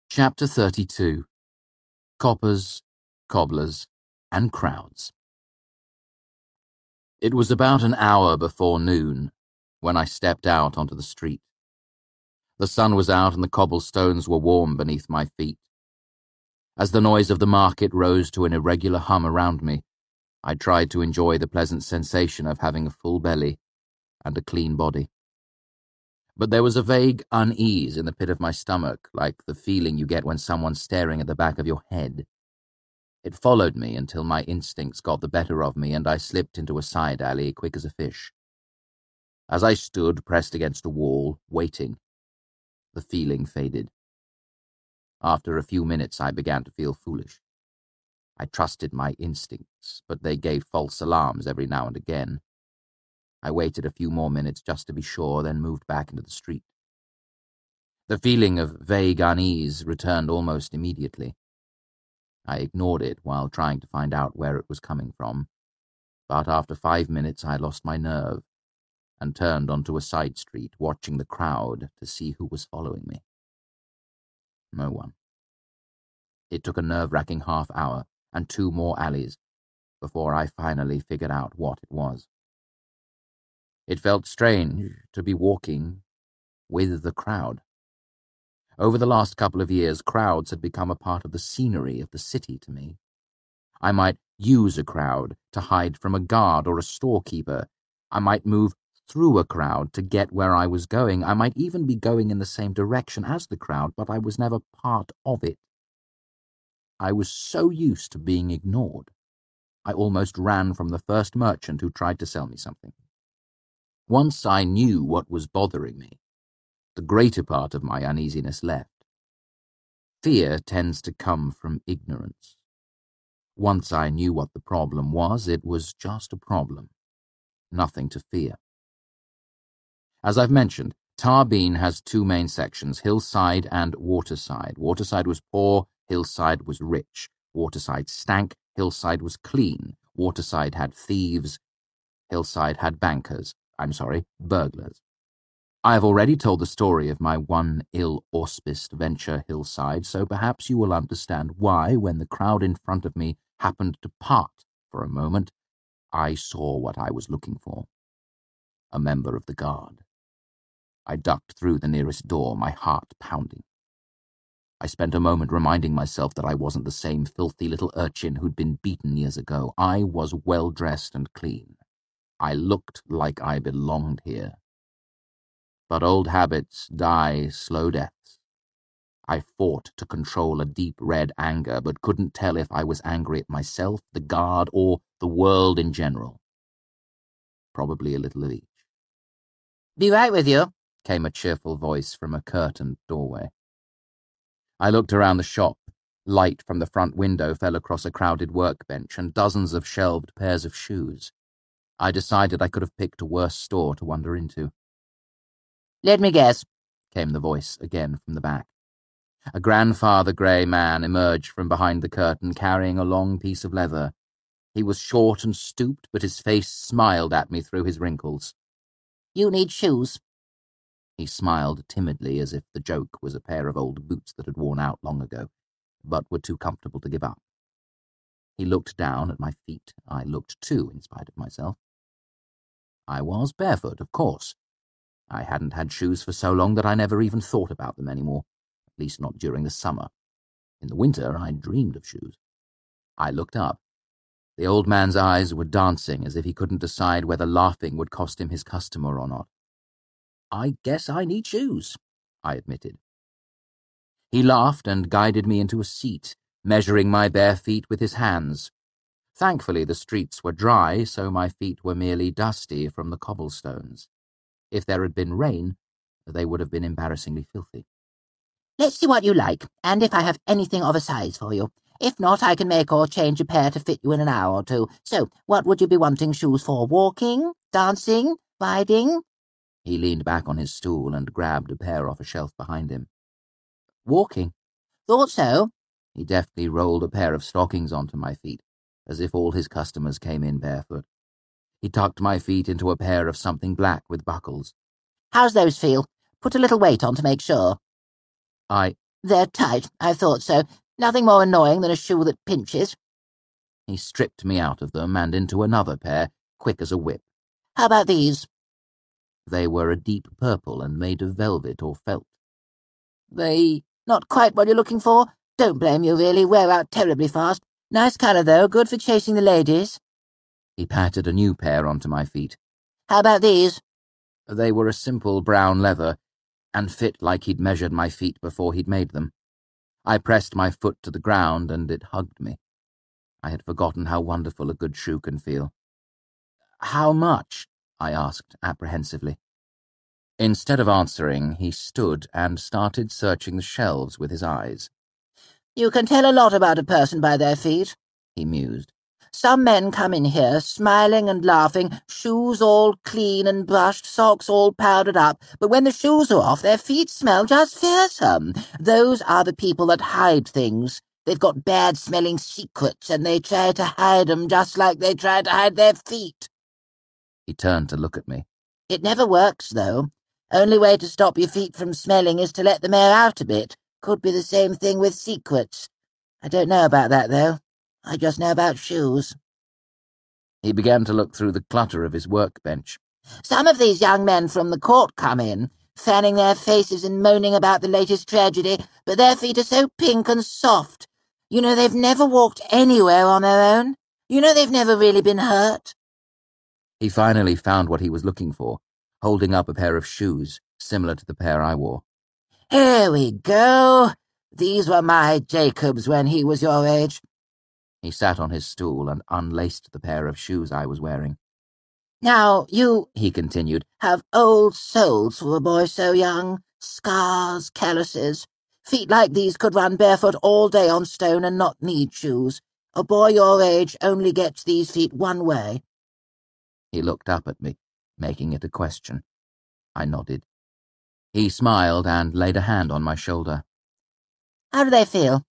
Chapter 32. Coppers, Cobblers, and Crowds. It was about an hour before noon when I stepped out onto the street. The sun was out and the cobblestones were warm beneath my feet. As the noise of the market rose to an irregular hum around me, I tried to enjoy the pleasant sensation of having a full belly and a clean body. But there was a vague unease in the pit of my stomach, like the feeling you get when someone's staring at the back of your head. It followed me until my instincts got the better of me and I slipped into a side alley quick as a fish. As I stood pressed against a wall, waiting, the feeling faded. After a few minutes I began to feel foolish. I trusted my instincts, but they gave false alarms every now and again. I waited a few more minutes just to be sure, then moved back into the street. The feeling of vague unease returned almost immediately. I ignored it while trying to find out where it was coming from, but after 5 minutes I lost my nerve and turned onto a side street, watching the crowd to see who was following me. No one. It took a nerve-wracking half hour and 2 more alleys before I finally figured out what it was. It felt strange to be walking with the crowd. Over the last couple of years, crowds had become a part of the scenery of the city to me. I might use a crowd to hide from a guard or a storekeeper. I might move through a crowd to get where I was going. I might even be going in the same direction as the crowd, but I was never part of it. I was so used to being ignored, I almost ran from the first merchant who tried to sell me something. Once I knew what was bothering me, the greater part of my uneasiness left. Fear tends to come from ignorance. Once I knew what the problem was, it was just a problem. Nothing to fear. As I've mentioned, Tarbean has 2 main sections, Hillside and Waterside. Waterside was poor, Hillside was rich. Waterside stank, Hillside was clean. Waterside had thieves, Hillside had burglars. I have already told the story of my one ill-auspiced venture Hillside, so perhaps you will understand why, when the crowd in front of me happened to part for a moment, I saw what I was looking for. A member of the guard. I ducked through the nearest door, my heart pounding. I spent a moment reminding myself that I wasn't the same filthy little urchin who'd been beaten years ago. I was well-dressed and clean. I looked like I belonged here. But old habits die slow deaths. I fought to control a deep red anger, but couldn't tell if I was angry at myself, the guard, or the world in general. Probably a little of each. "Be right with you," came a cheerful voice from a curtained doorway. I looked around the shop. Light from the front window fell across a crowded workbench and dozens of shelved pairs of shoes. I decided I could have picked a worse store to wander into. "Let me guess," came the voice again from the back. A grandfather grey man emerged from behind the curtain carrying a long piece of leather. He was short and stooped, but his face smiled at me through his wrinkles. "You need shoes." He smiled timidly, as if the joke was a pair of old boots that had worn out long ago, but were too comfortable to give up. He looked down at my feet. I looked too, in spite of myself. I was barefoot, of course. I hadn't had shoes for so long that I never even thought about them anymore, at least not during the summer. In the winter, I dreamed of shoes. I looked up. The old man's eyes were dancing, as if he couldn't decide whether laughing would cost him his customer or not. "I guess I need shoes," I admitted. He laughed and guided me into a seat, measuring my bare feet with his hands. Thankfully, the streets were dry, so my feet were merely dusty from the cobblestones. If there had been rain, they would have been embarrassingly filthy. "Let's see what you like, and if I have anything of a size for you. If not, I can make or change a pair to fit you in an hour or 2. So, what would you be wanting shoes for? Walking? Dancing? Riding?" He leaned back on his stool and grabbed a pair off a shelf behind him. "Walking." "Thought so." He deftly rolled a pair of stockings onto my feet, as if all his customers came in barefoot. He tucked my feet into a pair of something black with buckles. "How's those feel? Put a little weight on to make sure." I They're tight, I thought so. Nothing more annoying than a shoe that pinches. He stripped me out of them and into another pair, quick as a whip. How about these? They were a deep purple and made of velvet or felt. They not quite what you're looking for? Don't blame you, really. Wear out terribly fast. Nice colour, though. Good for chasing the ladies. He patted a new pair onto my feet. How about these? They were a simple brown leather, and fit like he'd measured my feet before he'd made them. I pressed my foot to the ground, and it hugged me. I had forgotten how wonderful a good shoe can feel. "How much?" I asked apprehensively. Instead of answering, he stood and started searching the shelves with his eyes. You can tell a lot about a person by their feet, he mused. Some men come in here, smiling and laughing, shoes all clean and brushed, socks all powdered up, but when the shoes are off, their feet smell just fearsome. Those are the people that hide things. They've got bad-smelling secrets, and they try to hide 'em just like they try to hide their feet. He turned to look at me. It never works, though. Only way to stop your feet from smelling is to let them air out a bit. Could be the same thing with secrets. I don't know about that, though. I just know about shoes. He began to look through the clutter of his workbench. Some of these young men from the court come in, fanning their faces and moaning about the latest tragedy, but their feet are so pink and soft. You know they've never walked anywhere on their own. You know they've never really been hurt. He finally found what he was looking for, holding up a pair of shoes, similar to the pair I wore. Here we go. These were my Jacobs when he was your age. He sat on his stool and unlaced the pair of shoes I was wearing. Now, you, he continued, have old souls for a boy so young. Scars, calluses. Feet like these could run barefoot all day on stone and not need shoes. A boy your age only gets these feet one way. He looked up at me, making it a question. I nodded. He smiled and laid a hand on my shoulder. How do they feel?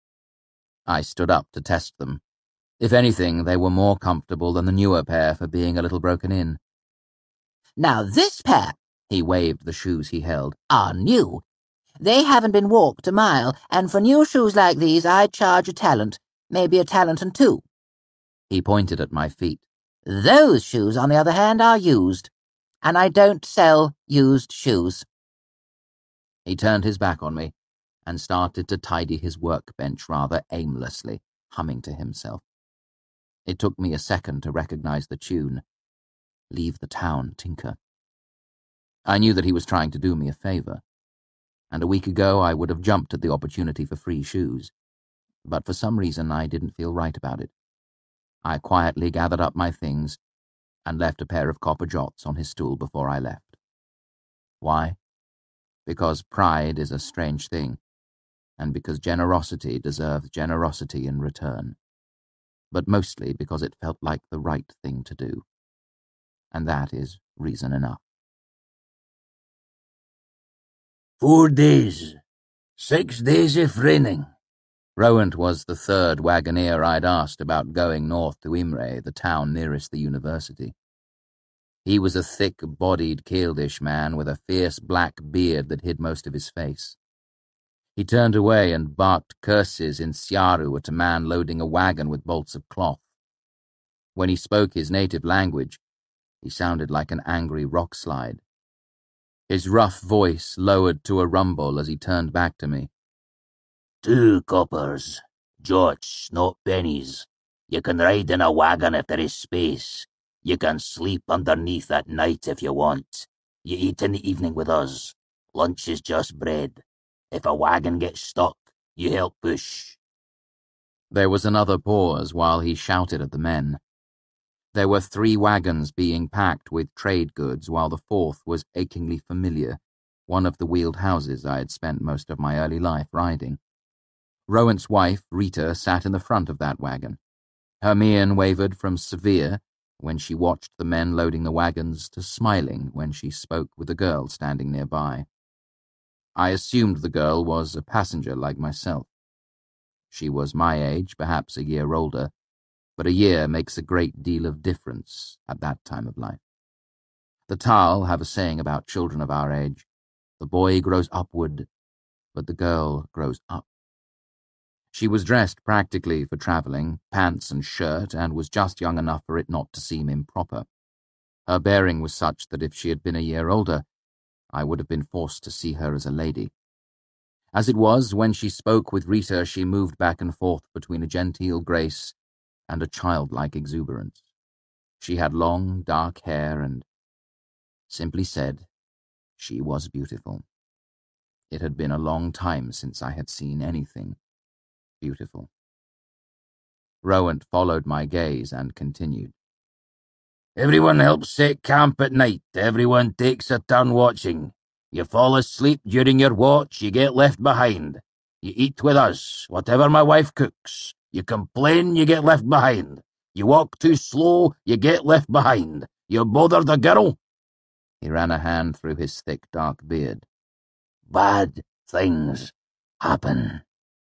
I stood up to test them. If anything, they were more comfortable than the newer pair for being a little broken in. Now this pair, he waved the shoes he held, are new. They haven't been walked a mile, and for new shoes like these I charge a talent, maybe a talent and two. He pointed at my feet. Those shoes, on the other hand, are used, and I don't sell used shoes. He turned his back on me and started to tidy his workbench rather aimlessly, humming to himself. It took me a second to recognize the tune. Leave the town, Tinker. I knew that he was trying to do me a favor, and a week ago I would have jumped at the opportunity for free shoes, but for some reason I didn't feel right about it. I quietly gathered up my things and left a pair of copper jots on his stool before I left. Why? Because pride is a strange thing, and because generosity deserves generosity in return, but mostly because it felt like the right thing to do. And that is reason enough. 4 days. 6 days if raining. Rowant was the third wagoner I'd asked about going north to Imre, the town nearest the university. He was a thick-bodied Kieldish man with a fierce black beard that hid most of his face. He turned away and barked curses in Siaru at a man loading a wagon with bolts of cloth. When he spoke his native language, he sounded like an angry rock slide. His rough voice lowered to a rumble as he turned back to me. 2 coppers. Jots, not pennies. You can ride in a wagon if there is space. You can sleep underneath at night if you want. You eat in the evening with us. Lunch is just bread. If a wagon gets stuck, you help push. There was another pause while he shouted at the men. There were 3 wagons being packed with trade goods, while the 4th was achingly familiar, one of the wheeled houses I had spent most of my early life riding. Rowant's wife, Rita, sat in the front of that wagon. Her mien wavered from severe, when she watched the men loading the wagons, to smiling when she spoke with the girl standing nearby. I assumed the girl was a passenger like myself. She was my age, perhaps a year older, but a year makes a great deal of difference at that time of life. The Tal have a saying about children of our age: the boy grows upward, but the girl grows up. She was dressed practically for travelling, pants and shirt, and was just young enough for it not to seem improper. Her bearing was such that if she had been a year older, I would have been forced to see her as a lady. As it was, when she spoke with Rita, she moved back and forth between a genteel grace and a childlike exuberance. She had long, dark hair and, simply said, she was beautiful. It had been a long time since I had seen anything beautiful. Rowant followed my gaze and continued. Everyone helps set camp at night. Everyone takes a turn watching. You fall asleep during your watch, you get left behind. You eat with us, whatever my wife cooks. You complain, you get left behind. You walk too slow, you get left behind. You bother the girl. He ran a hand through his thick, dark beard. Bad things happen.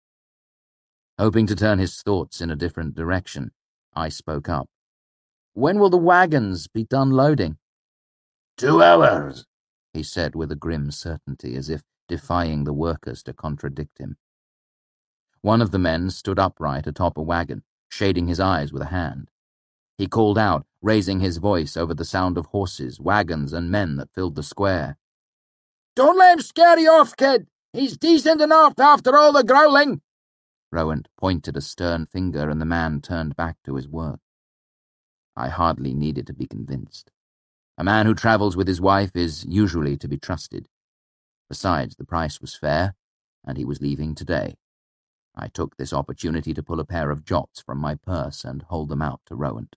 Hoping to turn his thoughts in a different direction, I spoke up. When will the wagons be done loading? 2 hours, he said with a grim certainty, as if defying the workers to contradict him. One of the men stood upright atop a wagon, shading his eyes with a hand. He called out, raising his voice over the sound of horses, wagons, and men that filled the square. Don't let him scare you off, kid. He's decent enough after all the growling. Rowant pointed a stern finger and the man turned back to his work. I hardly needed to be convinced. A man who travels with his wife is usually to be trusted. Besides, the price was fair, and he was leaving today. I took this opportunity to pull a pair of jots from my purse and hold them out to Rowant.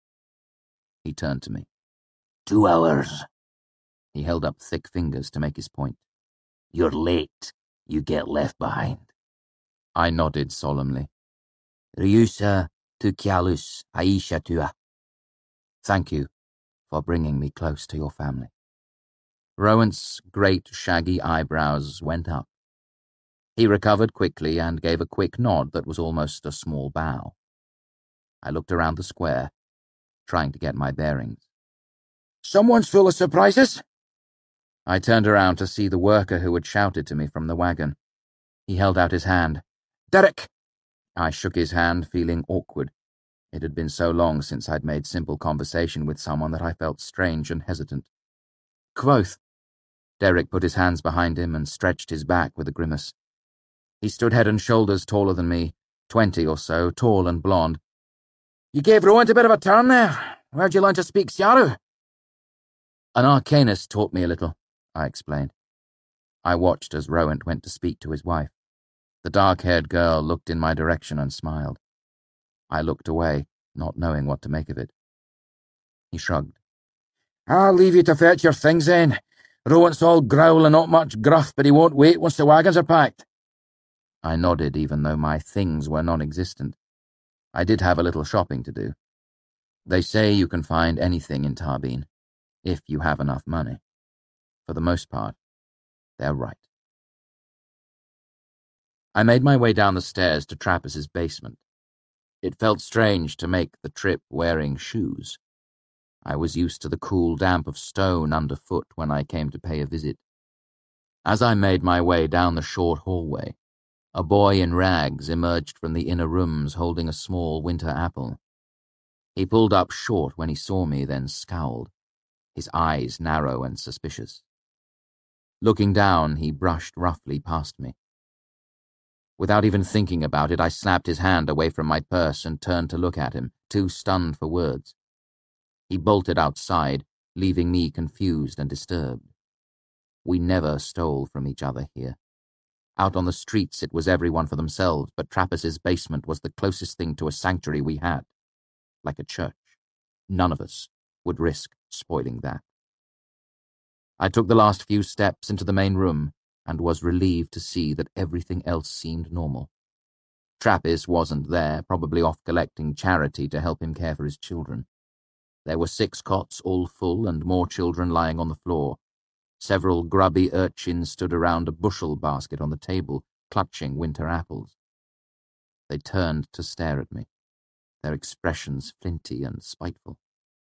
He turned to me. 2 hours. He held up thick fingers to make his point. You're late. You get left behind. I nodded solemnly. Ryusa tu kialus Aisha tua. Thank you for bringing me close to your family. Rowant's great shaggy eyebrows went up. He recovered quickly and gave a quick nod that was almost a small bow. I looked around the square, trying to get my bearings. Someone's full of surprises. I turned around to see the worker who had shouted to me from the wagon. He held out his hand. Derek. I shook his hand, feeling awkward. It had been so long since I'd made simple conversation with someone that I felt strange and hesitant. Quoth. Derek put his hands behind him and stretched his back with a grimace. He stood head and shoulders taller than me, 20 or so, tall and blonde. You gave Rowant a bit of a turn there. Where'd you learn to speak Syaru? An arcanist taught me a little, I explained. I watched as Rowant went to speak to his wife. The dark-haired girl looked in my direction and smiled. I looked away, not knowing what to make of it. He shrugged. I'll leave you to fetch your things then. Rowant's all growl and not much gruff, but he won't wait once the wagons are packed. I nodded, even though my things were non-existent. I did have a little shopping to do. They say you can find anything in Tarbean, if you have enough money. For the most part, they're right. I made my way down the stairs to Trappist's basement. It felt strange to make the trip wearing shoes. I was used to the cool damp of stone underfoot when I came to pay a visit. As I made my way down the short hallway, a boy in rags emerged from the inner rooms holding a small winter apple. He pulled up short when he saw me, then scowled, his eyes narrow and suspicious. Looking down, he brushed roughly past me. Without even thinking about it, I snapped his hand away from my purse and turned to look at him, too stunned for words. He bolted outside, leaving me confused and disturbed. We never stole from each other here. Out on the streets it was everyone for themselves, but Trappist's basement was the closest thing to a sanctuary we had. Like a church. None of us would risk spoiling that. I took the last few steps into the main room and was relieved to see that everything else seemed normal. Trappist wasn't there, probably off collecting charity to help him care for his children. There were 6 cots, all full, and more children lying on the floor. Several grubby urchins stood around a bushel basket on the table, clutching winter apples. They turned to stare at me, their expressions flinty and spiteful.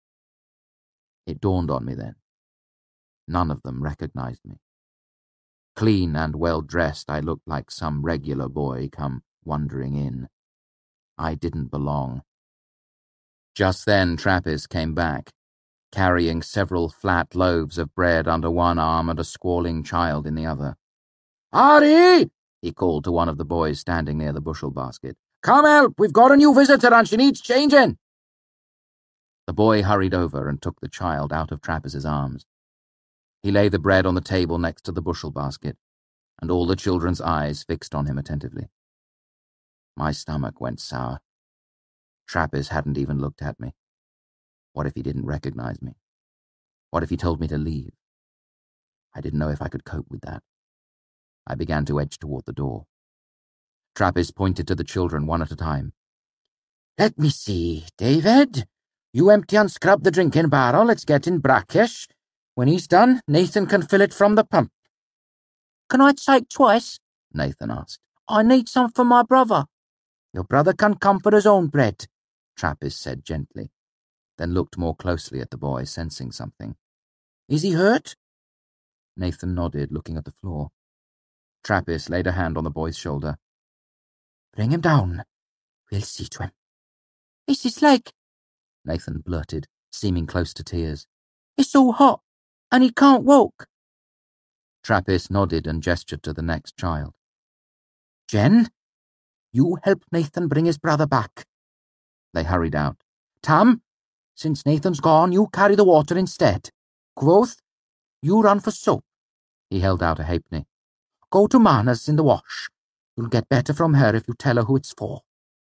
It dawned on me then. None of them recognized me. Clean and well-dressed, I looked like some regular boy come wandering in. I didn't belong. Just then Trappist came back, carrying several flat loaves of bread under one arm and a squalling child in the other. "Harry!" he called to one of the boys standing near the bushel basket. "Come help, we've got a new visitor and she needs changing." The boy hurried over and took the child out of Trappist's arms. He laid the bread on the table next to the bushel basket, and all the children's eyes fixed on him attentively. My stomach went sour. Trappist hadn't even looked at me. What if he didn't recognize me? What if he told me to leave? I didn't know if I could cope with that. I began to edge toward the door. Trappist pointed to the children one at a time. "Let me see, David. You empty and scrub the drinking barrel, it's getting brackish. When he's done, Nathan can fill it from the pump." "Can I take twice?" Nathan asked. "I need some for my brother." "Your brother can come for his own bread," Trappist said gently, then looked more closely at the boy, sensing something. "Is he hurt?" Nathan nodded, looking at the floor. Trappist laid a hand on the boy's shoulder. "Bring him down. We'll see to him." "It's his leg," Nathan blurted, seeming close to tears. "It's all hot, and he can't walk." Trappist nodded and gestured to the next child. "Jen, you help Nathan bring his brother back." They hurried out. "Tam, since Nathan's gone, you carry the water instead. Quoth, you run for soap." He held out a halfpenny. "Go to Mana's in the wash. You'll get better from her if you tell her who it's for."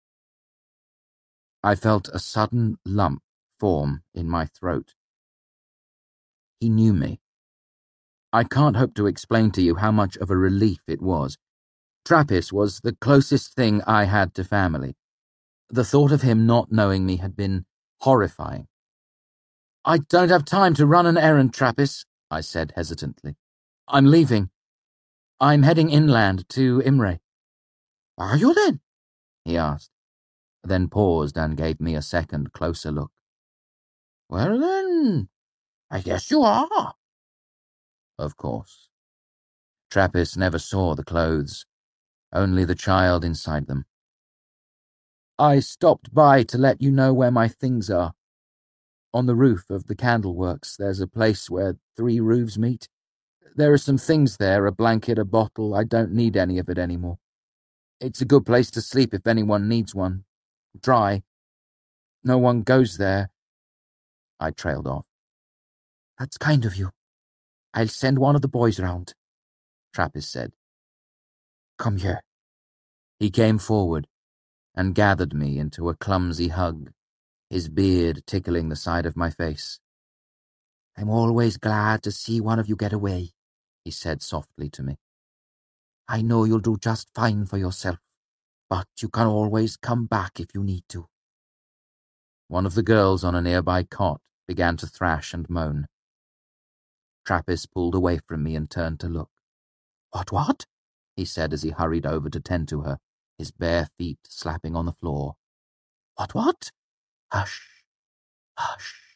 I felt a sudden lump form in my throat. He knew me. I can't hope to explain to you how much of a relief it was. Trappist was the closest thing I had to family. The thought of him not knowing me had been horrifying. "I don't have time to run an errand, Trappist," I said hesitantly. "I'm leaving. I'm heading inland to Imre." "Are you then?" he asked, then paused and gave me a second, closer look. "Well then, I guess you are." Of course. Trappist never saw the clothes, only the child inside them. "I stopped by to let you know where my things are. On the roof of the candleworks, there's a place where 3 roofs meet. There are some things there, a blanket, a bottle. I don't need any of it anymore. It's a good place to sleep if anyone needs one. Dry. No one goes there." I trailed off. "That's kind of you. I'll send one of the boys round," Trappist said. "Come here." He came forward and gathered me into a clumsy hug, his beard tickling the side of my face. "I'm always glad to see one of you get away," he said softly to me. "I know you'll do just fine for yourself, but you can always come back if you need to." One of the girls on a nearby cot began to thrash and moan. Trappist pulled away from me and turned to look. What? he said as he hurried over to tend to her, his bare feet slapping on the floor. What? Hush, hush.